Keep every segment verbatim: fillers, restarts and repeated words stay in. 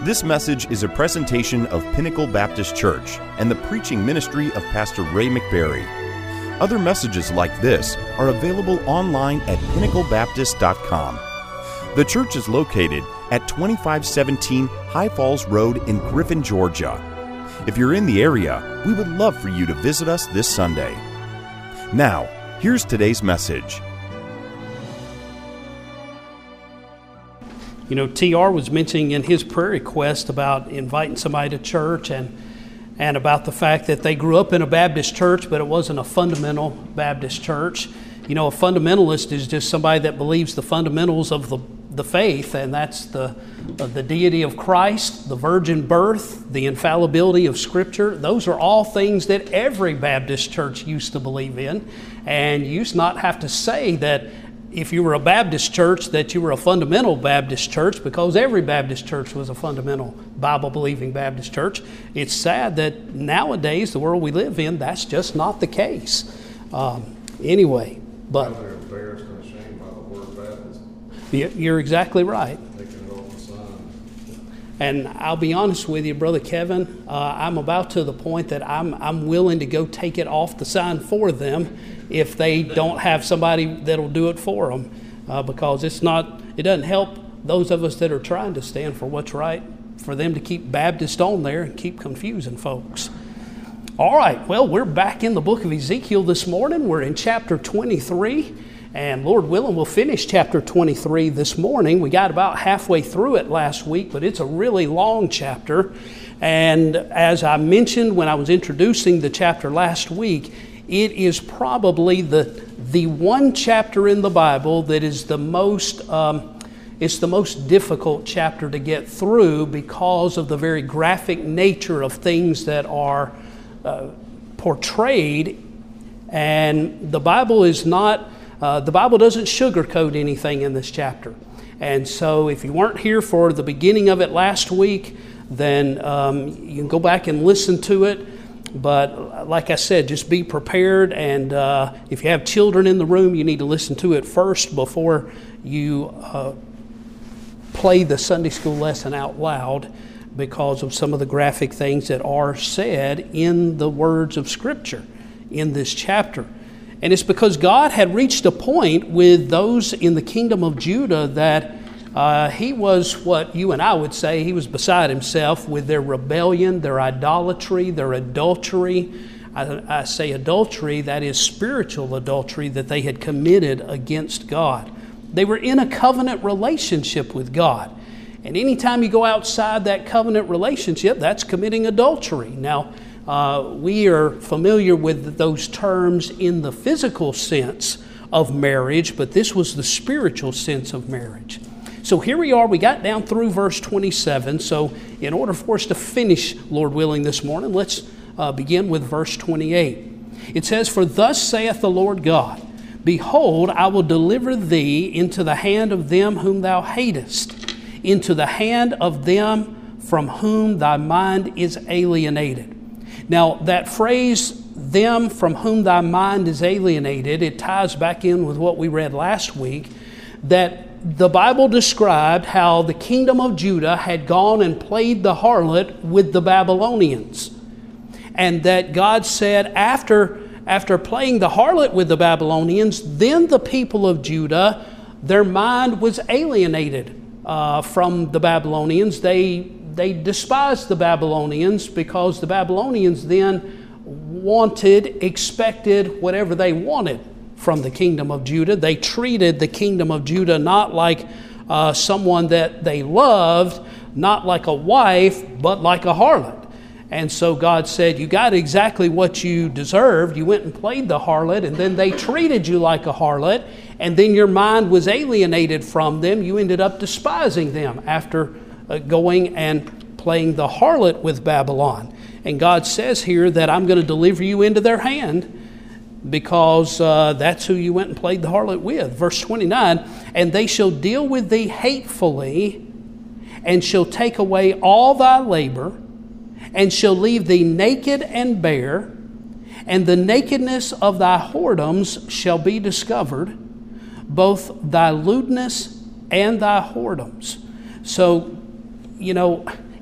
This message is a presentation of Pinnacle Baptist Church and the preaching ministry of Pastor Ray McBarry. Other messages like this are available online at pinnacle baptist dot com. The church is located at twenty-five seventeen High Falls Road in Griffin, Georgia. If you're in the area, we would love for you to visit us this Sunday. Now, here's today's message. You know, T R was mentioning in his prayer request about inviting somebody to church and and about the fact that they grew up in a Baptist church, but it wasn't a fundamental Baptist church. You know, a fundamentalist is just somebody that believes the fundamentals of the, the faith, and that's the, uh, the deity of Christ, the virgin birth, the infallibility of Scripture. Those are all things that every Baptist church used to believe in, and you used not have to say that if you were a Baptist church, that you were a fundamental Baptist church, because every Baptist church was a fundamental Bible-believing Baptist church. It's sad that nowadays, the world we live in, that's just not the case. Um, anyway, but they're embarrassed and ashamed by the word Baptist. You're exactly right. They can roll the sign. And I'll be honest with you, Brother Kevin, uh, I'm about to the point that I'm I'm willing to go take it off the sign for them if they don't have somebody that'll do it for them, uh, because it's not, it doesn't help those of us that are trying to stand for what's right, for them to keep Baptist on there and keep confusing folks. All right, well, we're back in the book of Ezekiel this morning. We're in chapter twenty-three, and Lord willing, we'll finish chapter twenty-three this morning. We got about halfway through it last week, but it's a really long chapter. And as I mentioned when I was introducing the chapter last week, it is probably the the one chapter in the Bible that is the most um, it's the most difficult chapter to get through because of the very graphic nature of things that are uh, portrayed. And the Bible is not uh, the Bible doesn't sugarcoat anything in this chapter. And so, if you weren't here for the beginning of it last week, then um, you can go back and listen to it. But like I said, just be prepared, and uh, if you have children in the room, you need to listen to it first before you uh, play the Sunday school lesson out loud, because of some of the graphic things that are said in the words of Scripture in this chapter. And it's because God had reached a point with those in the kingdom of Judah that Uh, he was what you and I would say, he was beside himself with their rebellion, their idolatry, their adultery. I, I say adultery, that is spiritual adultery that they had committed against God. They were in a covenant relationship with God. And anytime you go outside that covenant relationship, that's committing adultery. Now, uh, we are familiar with those terms in the physical sense of marriage, but this was the spiritual sense of marriage. So here we are, we got down through verse twenty-seven. So in order for us to finish, Lord willing, this morning, let's uh, begin with verse twenty-eight. It says, "For thus saith the Lord God, Behold, I will deliver thee into the hand of them whom thou hatest, into the hand of them from whom thy mind is alienated." Now that phrase, them from whom thy mind is alienated, it ties back in with what we read last week, that the Bible described how the kingdom of Judah had gone and played the harlot with the Babylonians. And that God said after, after playing the harlot with the Babylonians, then the people of Judah, their mind was alienated uh, from the Babylonians. They, they despised the Babylonians because the Babylonians then wanted, expected whatever they wanted from the kingdom of Judah. They treated the kingdom of Judah not like uh, someone that they loved, not like a wife, but like a harlot. And so God said, you got exactly what you deserved. You went and played the harlot, and then they treated you like a harlot, and then your mind was alienated from them. You ended up despising them after uh, going and playing the harlot with Babylon. And God says here that I'm going to deliver you into their hand, because uh, that's who you went and played the harlot with. Verse twenty-nine, "And they shall deal with thee hatefully, and shall take away all thy labor, and shall leave thee naked and bare, and the nakedness of thy whoredoms shall be discovered, both thy lewdness and thy whoredoms." So, you know,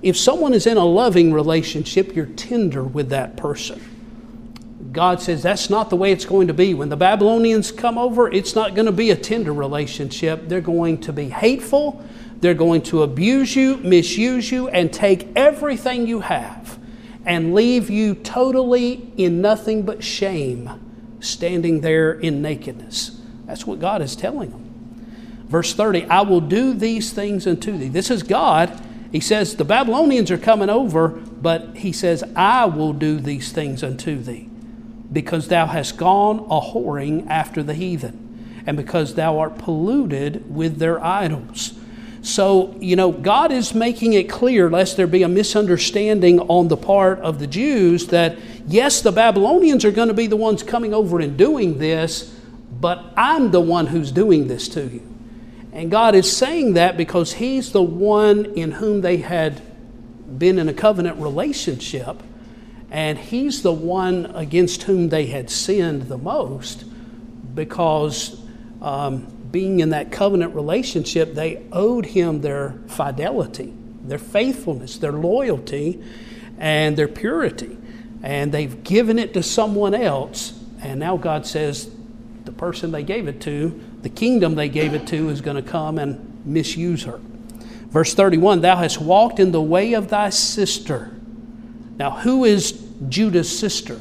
if someone is in a loving relationship, you're tender with that person. God says that's not the way it's going to be. When the Babylonians come over, it's not going to be a tender relationship. They're going to be hateful. They're going to abuse you, misuse you, and take everything you have and leave you totally in nothing but shame, standing there in nakedness. That's what God is telling them. Verse thirty, I will do these things unto thee. This is God. He says the Babylonians are coming over, but he says, I will do these things unto thee, because thou hast gone a whoring after the heathen, and because thou art polluted with their idols. So, you know, God is making it clear, lest there be a misunderstanding on the part of the Jews, that yes, the Babylonians are going to be the ones coming over and doing this, but I'm the one who's doing this to you. And God is saying that because He's the one in whom they had been in a covenant relationship, and He's the one against whom they had sinned the most, because um, being in that covenant relationship, they owed Him their fidelity, their faithfulness, their loyalty, and their purity. And they've given it to someone else, and now God says the person they gave it to, the kingdom they gave it to, is going to come and misuse her. Verse thirty-one, thou hast walked in the way of thy sister. Now, who is Judah's sister?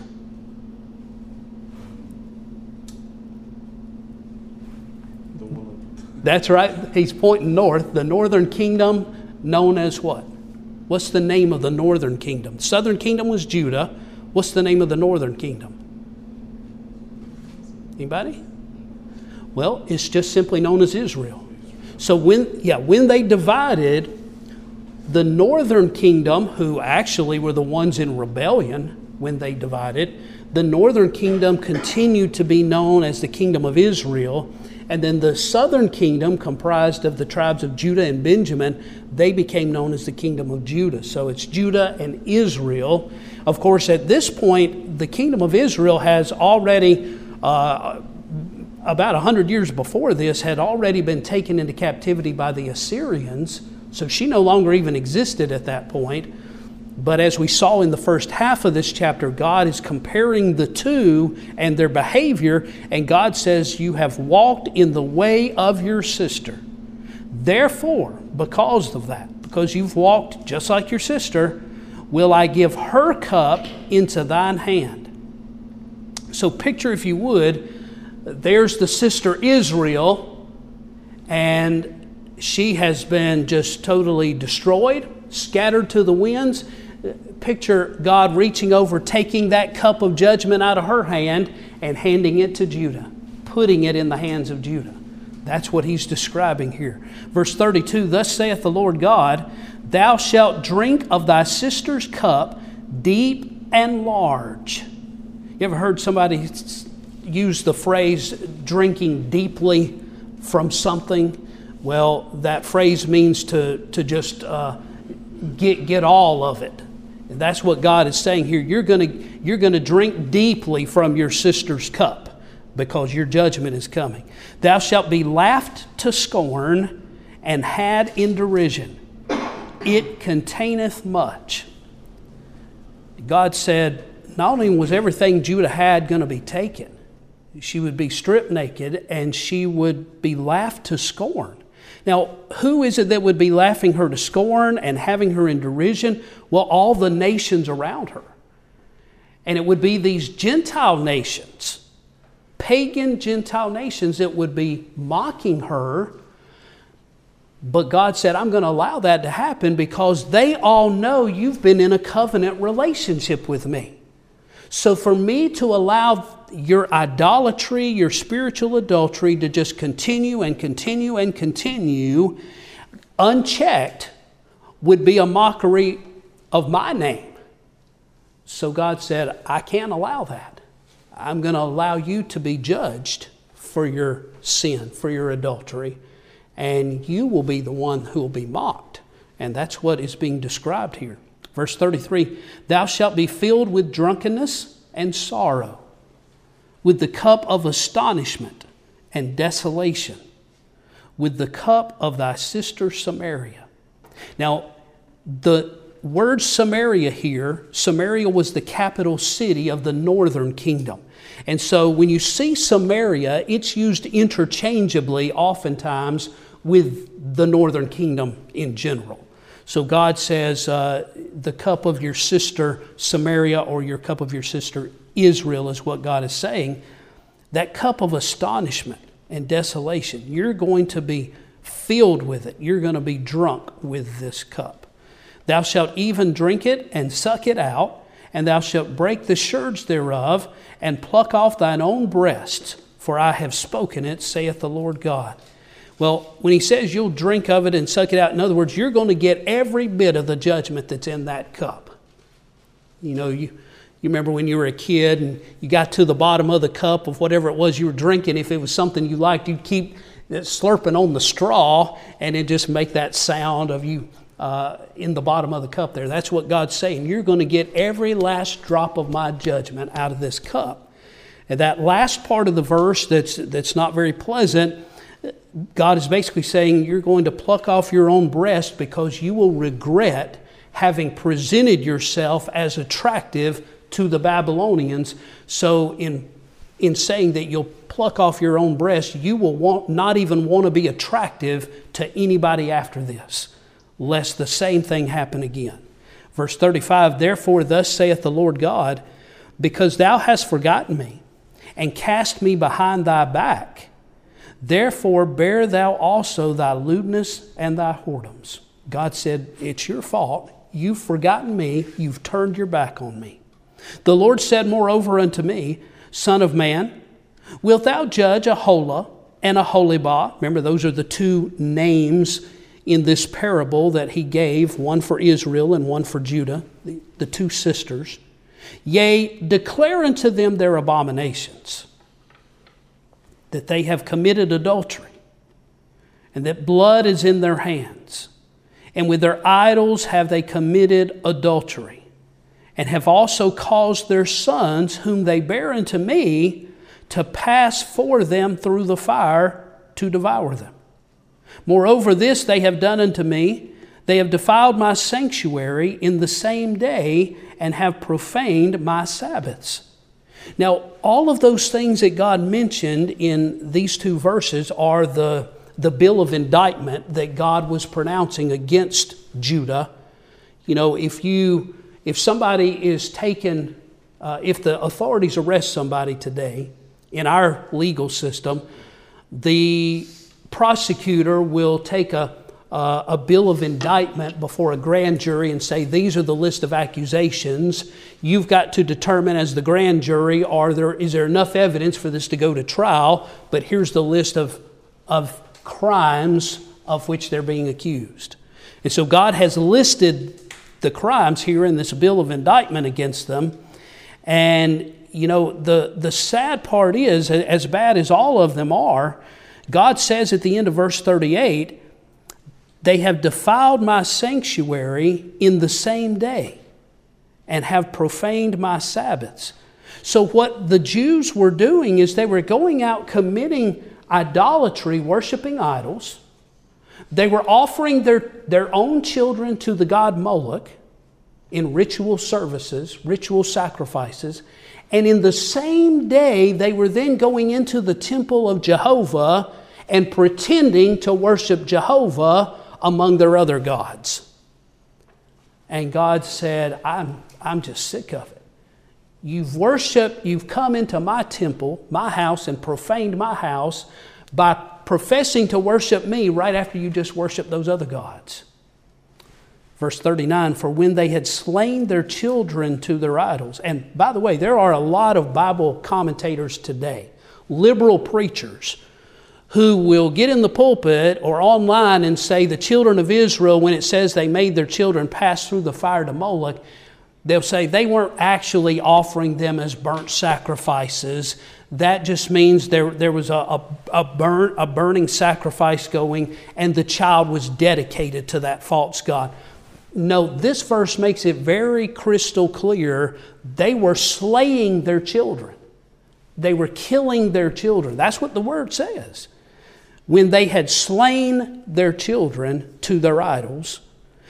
That's right. He's pointing north. The northern kingdom, known as what? What's the name of the northern kingdom? Southern kingdom was Judah. What's the name of the northern kingdom? Anybody? Well, it's just simply known as Israel. So when, yeah, when they divided, the northern kingdom, who actually were the ones in rebellion when they divided, the northern kingdom continued to be known as the kingdom of Israel. And then the southern kingdom, comprised of the tribes of Judah and Benjamin, they became known as the kingdom of Judah. So it's Judah and Israel. Of course, at this point, the kingdom of Israel has already, uh, about one hundred years before this, had already been taken into captivity by the Assyrians. So she no longer even existed at that point. But as we saw in the first half of this chapter, God is comparing the two and their behavior, and God says, you have walked in the way of your sister. Therefore, because of that, because you've walked just like your sister, will I give her cup into thine hand. So picture, if you would, there's the sister Israel, and she has been just totally destroyed, scattered to the winds. Picture God reaching over, taking that cup of judgment out of her hand and handing it to Judah, putting it in the hands of Judah. That's what he's describing here. Verse thirty-two, thus saith the Lord God, thou shalt drink of thy sister's cup, deep and large. You ever heard somebody use the phrase drinking deeply from something? Well, that phrase means to, to just uh, get, get all of it. And that's what God is saying here. You're going to you're going to drink deeply from your sister's cup, because your judgment is coming. Thou shalt be laughed to scorn and had in derision. It containeth much. God said, not only was everything Judah had going to be taken, she would be stripped naked and she would be laughed to scorn. Now, who is it that would be laughing her to scorn and having her in derision? Well, all the nations around her. And it would be these Gentile nations, pagan Gentile nations, that would be mocking her. But God said, I'm going to allow that to happen because they all know you've been in a covenant relationship with me. So for me to allow your idolatry, your spiritual adultery to just continue and continue and continue unchecked would be a mockery of my name. So God said, I can't allow that. I'm going to allow you to be judged for your sin, for your adultery, and you will be the one who will be mocked. And that's what is being described here. Verse thirty-three, thou shalt be filled with drunkenness and sorrow, with the cup of astonishment and desolation, with the cup of thy sister Samaria. Now, the word Samaria here, Samaria was the capital city of the northern kingdom. And so when you see Samaria, it's used interchangeably oftentimes with the northern kingdom in general. So God says, uh, the cup of your sister Samaria, or your cup of your sister Israel, is what God is saying. That cup of astonishment and desolation, you're going to be filled with it. You're going to be drunk with this cup. Thou shalt even drink it and suck it out, and thou shalt break the sherds thereof, and pluck off thine own breasts, for I have spoken it, saith the Lord God. Well, when he says you'll drink of it and suck it out, in other words, you're going to get every bit of the judgment that's in that cup. You know, you, you remember when you were a kid and you got to the bottom of the cup of whatever it was you were drinking. If it was something you liked, you'd keep slurping on the straw, and it just make that sound of you uh, in the bottom of the cup there. That's what God's saying. You're going to get every last drop of my judgment out of this cup. And that last part of the verse that's that's not very pleasant, God is basically saying you're going to pluck off your own breast because you will regret having presented yourself as attractive to the Babylonians. So in in saying that you'll pluck off your own breast, you will want, not even want to be attractive to anybody after this, lest the same thing happen again. Verse thirty-five, therefore thus saith the Lord God, because thou hast forgotten me, and cast me behind thy back, therefore bear thou also thy lewdness and thy whoredoms. God said, it's your fault. You've forgotten me. You've turned your back on me. The Lord said moreover unto me, Son of man, wilt thou judge Aholah and Aholibah? Remember, those are the two names in this parable that he gave, one for Israel and one for Judah, the, the two sisters. Yea, declare unto them their abominations, that they have committed adultery, and that blood is in their hands, and with their idols have they committed adultery, and have also caused their sons, whom they bear unto me, to pass for them through the fire to devour them. Moreover, this they have done unto me, they have defiled my sanctuary in the same day, and have profaned my Sabbaths. Now, all of those things that God mentioned in these two verses are the, the bill of indictment that God was pronouncing against Judah. You know, if you if somebody is taken, uh, if the authorities arrest somebody today in our legal system, the prosecutor will take a Uh, a bill of indictment before a grand jury and say, these are the list of accusations. You've got to determine as the grand jury, are there, is there enough evidence for this to go to trial? But here's the list of, of crimes of which they're being accused. And so God has listed the crimes here in this bill of indictment against them. And, you know, the, the sad part is, as bad as all of them are, God says at the end of verse thirty-eight, they have defiled my sanctuary in the same day and have profaned my Sabbaths. So what the Jews were doing is they were going out committing idolatry, worshiping idols. They were offering their, their own children to the god Moloch in ritual services, ritual sacrifices. And in the same day, they were then going into the temple of Jehovah and pretending to worship Jehovah among their other gods. And God said, I'm, I'm just sick of it. You've worshiped, you've come into my temple, my house, and profaned my house by professing to worship me right after you just worshiped those other gods. Verse thirty-nine, for when they had slain their children to their idols. And by the way, there are a lot of Bible commentators today, liberal preachers, who will get in the pulpit or online and say the children of Israel, when it says they made their children pass through the fire to Moloch, they'll say they weren't actually offering them as burnt sacrifices. That just means there, there was a, a, a, burn, a burning sacrifice going, and the child was dedicated to that false god. No, this verse makes it very crystal clear. They were slaying their children. They were killing their children. That's what the word says. When they had slain their children to their idols,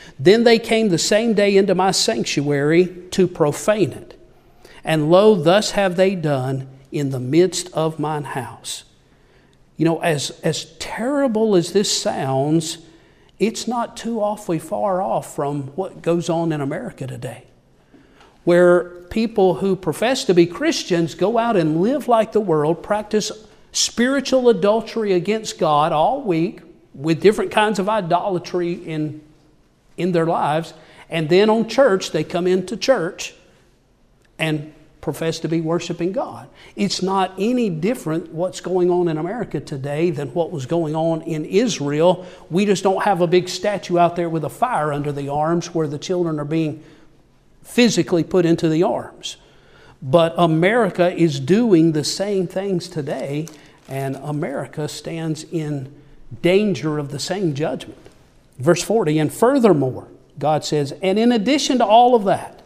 Then they came the same day into my sanctuary to profane it. And lo, thus have they done in the midst of mine house. You know, as, as terrible as this sounds, it's not too awfully far off from what goes on in America today, where people who profess to be Christians go out and live like the world, practice spiritual adultery against God all week with different kinds of idolatry in, in their lives, and then on church, they come into church and profess to be worshiping God. It's not any different what's going on in America today than what was going on in Israel. We just don't have a big statue out there with a fire under the arms where the children are being physically put into the arms. But America is doing the same things today, and America stands in danger of the same judgment. Verse forty, and furthermore, God says, and in addition to all of that,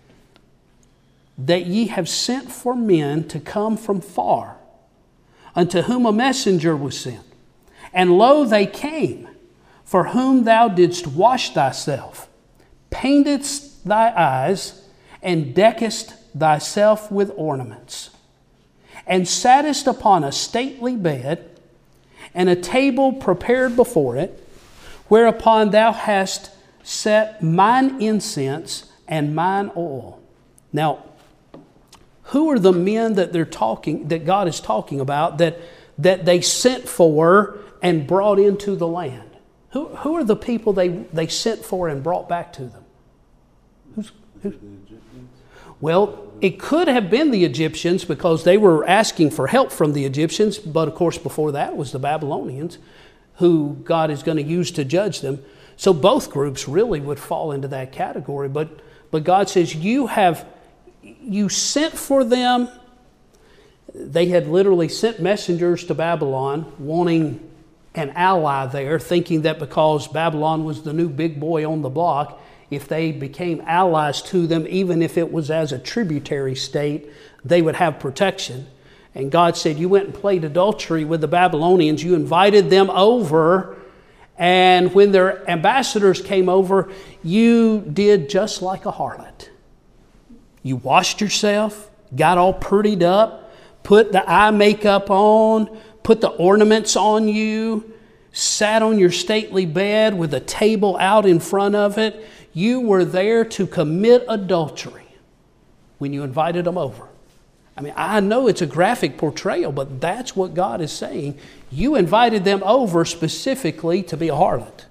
that ye have sent for men to come from far, unto whom a messenger was sent. And lo, they came, for whom thou didst wash thyself, paintedst thy eyes, and deckest thyself with ornaments, and sattest upon a stately bed, and a table prepared before it, whereupon thou hast set mine incense and mine oil. Now, who are the men that they're talking, that God is talking about, that, that they sent for and brought into the land? Who, who are the people they, they sent for and brought back to them? Who's, who's? Well, it could have been the Egyptians because they were asking for help from the Egyptians, but of course before that was the Babylonians, who God is going to use to judge them. So both groups really would fall into that category. But, but God says, you have... You sent for them. They had literally sent messengers to Babylon wanting an ally there, thinking that because Babylon was the new big boy on the block, if they became allies to them, even if it was as a tributary state, they would have protection. And God said, you went and played adultery with the Babylonians. You invited them over, and when their ambassadors came over, you did just like a harlot. You washed yourself, got all prettied up, put the eye makeup on, put the ornaments on you, sat on your stately bed with a table out in front of it. You were there to commit adultery when you invited them over. I mean, I know it's a graphic portrayal, but that's what God is saying. You invited them over specifically to be a harlot.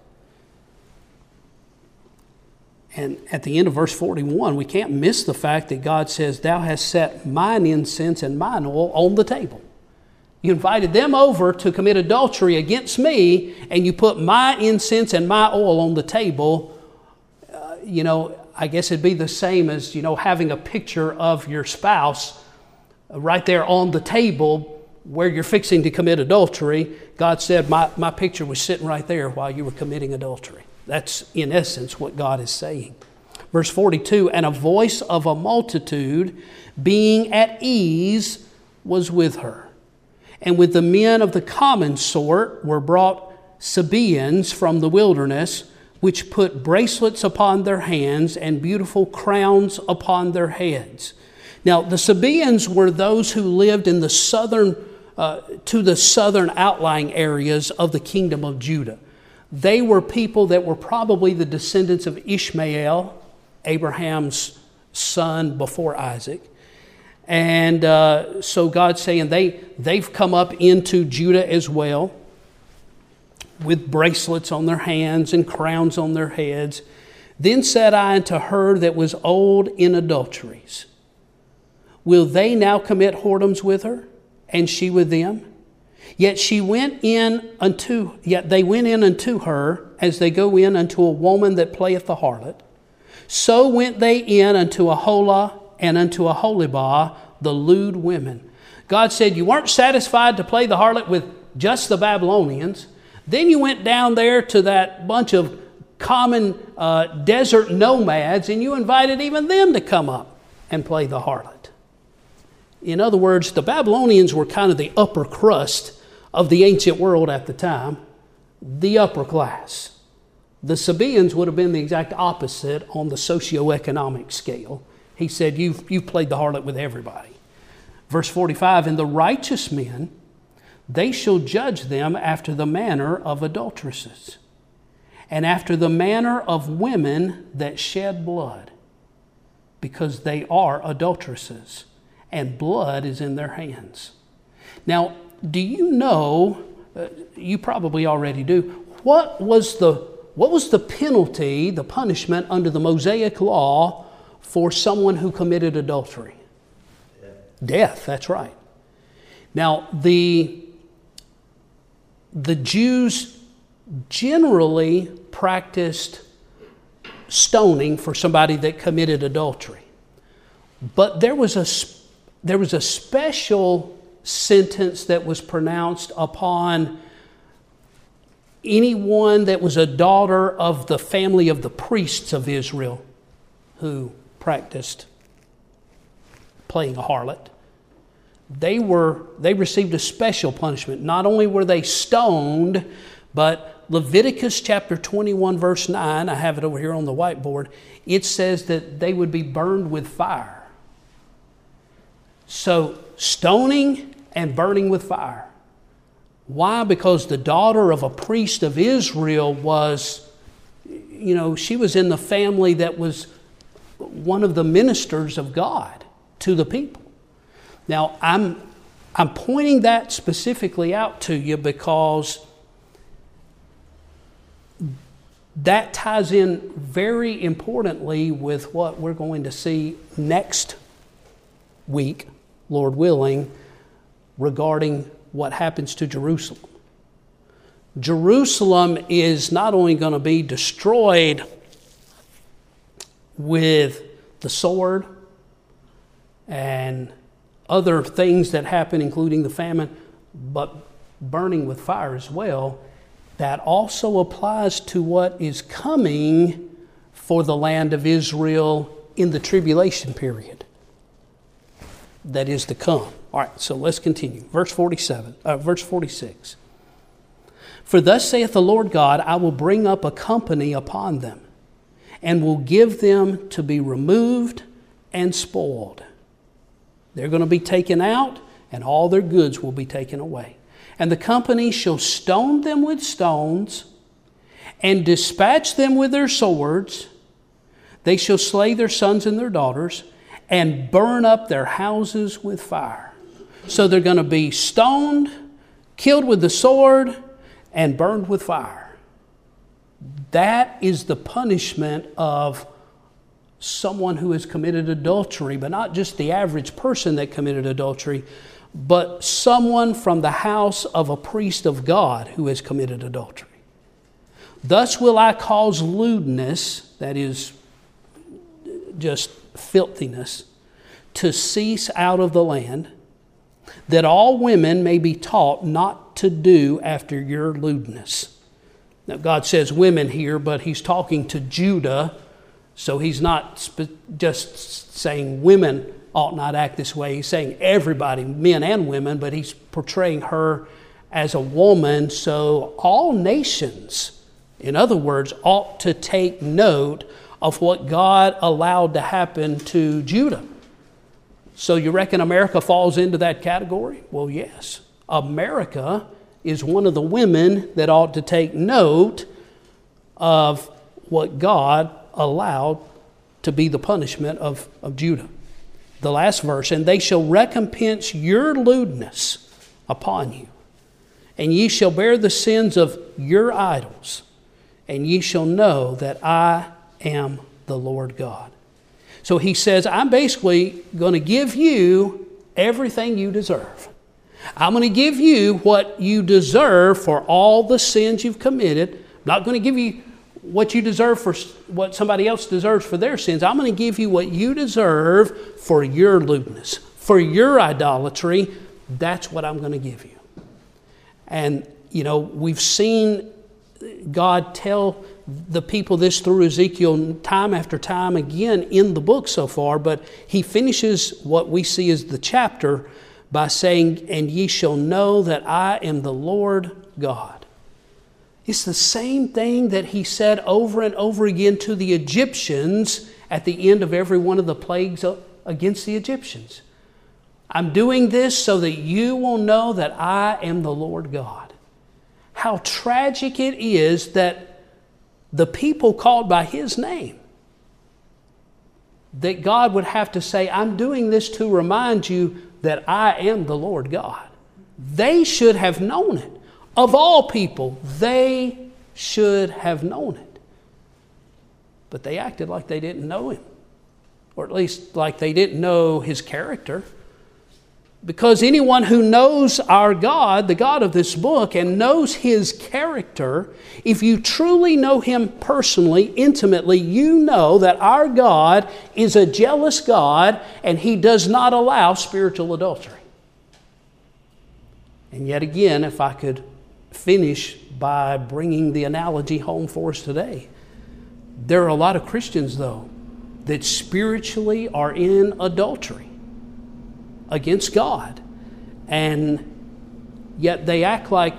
And at the end of verse forty-one, we can't miss the fact that God says, thou hast set mine incense and mine oil on the table. You invited them over to commit adultery against me, and you put my incense and my oil on the table. Uh, you know, I guess it'd be the same as, you know, having a picture of your spouse right there on the table where you're fixing to commit adultery. God said, my, my picture was sitting right there while you were committing adultery. That's in essence what God is saying. Verse forty-two, and a voice of a multitude being at ease was with her. And with the men of the common sort were brought Sabaeans from the wilderness, which put bracelets upon their hands and beautiful crowns upon their heads. Now, the Sabaeans were those who lived in the southern, uh, to the southern outlying areas of the kingdom of Judah. They were people that were probably the descendants of Ishmael, Abraham's son before Isaac. And uh, so God's saying they, they've come up into Judah as well with bracelets on their hands and crowns on their heads. Then said I unto her that was old in adulteries, will they now commit whoredoms with her, and she with them? Yet she went in unto, yet they went in unto her as they go in unto a woman that playeth the harlot. So went they in unto Aholah and unto Aholibah, the lewd women. God said, you weren't satisfied to play the harlot with just the Babylonians. Then you went down there to that bunch of common uh, desert nomads, and you invited even them to come up and play the harlot. In other words, the Babylonians were kind of the upper crust of the ancient world at the time, the upper class. The Sabaeans would have been the exact opposite on the socioeconomic scale. He said, you've, you've played the harlot with everybody. Verse forty-five, and the righteous men, they shall judge them after the manner of adulteresses, and after the manner of women that shed blood, because they are adulteresses, and blood is in their hands. Now, do you know, uh, you probably already do, what was the what was the penalty, the punishment under the Mosaic law for someone who committed adultery? Death. Death, that's right. Now, the, the Jews generally practiced stoning for somebody that committed adultery. But there was a, there was a special sentence that was pronounced upon anyone that was a daughter of the family of the priests of Israel who practiced playing a harlot. They were they received a special punishment. Not only were they stoned, but Leviticus chapter twenty-one verse nine, I have it over here on the whiteboard, it says that they would be burned with fire. So stoning and burning with fire. Why? Because the daughter of a priest of Israel was, you know, she was in the family that was one of the ministers of God to the people. Now, I'm, I'm pointing that specifically out to you because that ties in very importantly with what we're going to see next week, Lord willing, regarding what happens to Jerusalem. Jerusalem is not only going to be destroyed with the sword and other things that happen, including the famine, but burning with fire as well. That also applies to what is coming for the land of Israel in the tribulation period that is to come. All right, so let's continue. Verse forty-seven, uh, verse forty-six. For thus saith the Lord God, I will bring up a company upon them, and will give them to be removed and spoiled. They're going to be taken out, and all their goods will be taken away. And the company shall stone them with stones, and dispatch them with their swords. They shall slay their sons and their daughters, and burn up their houses with fire. So they're going to be stoned, killed with the sword, and burned with fire. That is the punishment of someone who has committed adultery, but not just the average person that committed adultery, but someone from the house of a priest of God who has committed adultery. Thus will I cause lewdness, that is just filthiness, to cease out of the land, that all women may be taught not to do after your lewdness. Now God says women here, but he's talking to Judah, so he's not sp- just saying women ought not act this way. He's saying everybody, men and women, but he's portraying her as a woman, so all nations, in other words, ought to take note of what God allowed to happen to Judah. So you reckon America falls into that category? Well, yes. America is one of the women that ought to take note of what God allowed to be the punishment of, of Judah. The last verse, and they shall recompense your lewdness upon you, and ye shall bear the sins of your idols, and ye shall know that I am the Lord God. So he says, I'm basically going to give you everything you deserve. I'm going to give you what you deserve for all the sins you've committed. I'm not going to give you what you deserve for what somebody else deserves for their sins. I'm going to give you what you deserve for your lewdness, for your idolatry. That's what I'm going to give you. And, you know, we've seen God tell the people this through Ezekiel time after time again in the book so far, but he finishes what we see as the chapter by saying, and ye shall know that I am the Lord God. It's the same thing that he said over and over again to the Egyptians at the end of every one of the plagues against the Egyptians. I'm doing this so that you will know that I am the Lord God. How tragic it is that the people called by his name, that God would have to say, I'm doing this to remind you that I am the Lord God. They should have known it. Of all people, they should have known it. But they acted like they didn't know him, or at least like they didn't know his character. Because anyone who knows our God, the God of this book, and knows his character, if you truly know him personally, intimately, you know that our God is a jealous God and he does not allow spiritual adultery. And yet again, if I could finish by bringing the analogy home for us today, there are a lot of Christians, though, that spiritually are in adultery against God, and yet they act like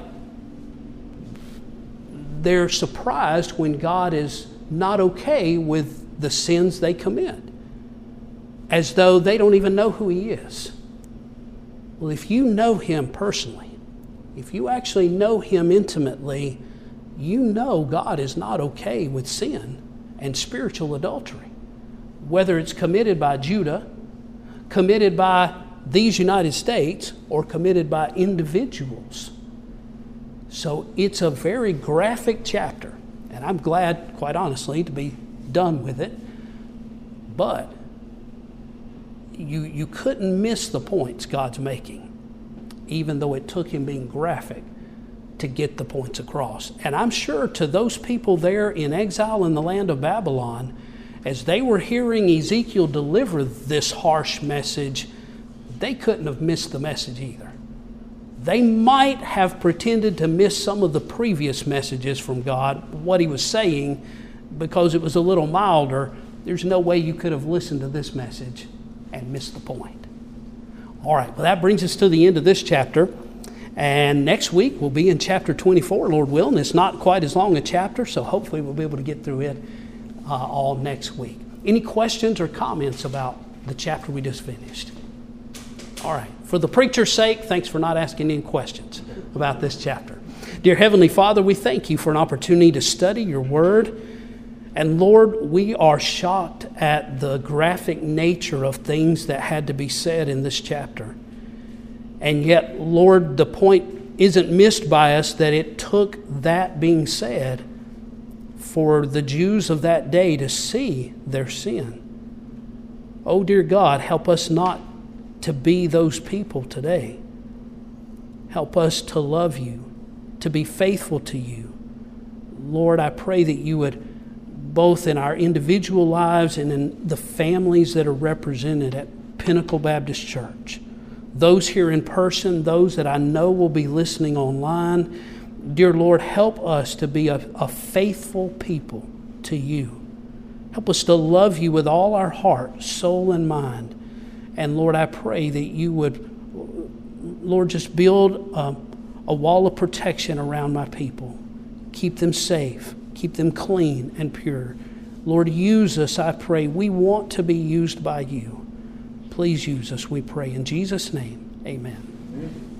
they're surprised when God is not okay with the sins they commit, as though they don't even know who he is. Well, if you know him personally, if you actually know him intimately, you know God is not okay with sin and spiritual adultery, whether it's committed by Judah, committed by these United States, or committed by individuals. So it's a very graphic chapter, and I'm glad, quite honestly, to be done with it. But you, you couldn't miss the points God's making, even though it took him being graphic to get the points across. And I'm sure to those people there in exile in the land of Babylon, as they were hearing Ezekiel deliver this harsh message, they couldn't have missed the message either. They might have pretended to miss some of the previous messages from God, what he was saying, because it was a little milder. There's no way you could have listened to this message and missed the point. All right, well, that brings us to the end of this chapter. And next week we'll be in chapter twenty-four, Lord willing. It's not quite as long a chapter, so hopefully we'll be able to get through it uh, all next week. Any questions or comments about the chapter we just finished? All right. For the preacher's sake, thanks for not asking any questions about this chapter. Dear Heavenly Father, we thank you for an opportunity to study your word. And Lord, we are shocked at the graphic nature of things that had to be said in this chapter. And yet, Lord, the point isn't missed by us that it took that being said for the Jews of that day to see their sin. Oh, dear God, help us not to be those people today. Help us to love you, to be faithful to you. Lord, I pray that you would, both in our individual lives and in the families that are represented at Pinnacle Baptist Church, those here in person, those that I know will be listening online, dear Lord, help us to be a, a faithful people to you. Help us to love you with all our heart, soul, and mind. And Lord, I pray that you would, Lord, just build a, a wall of protection around my people. Keep them safe. Keep them clean and pure. Lord, use us, I pray. We want to be used by you. Please use us, we pray. In Jesus' name, amen.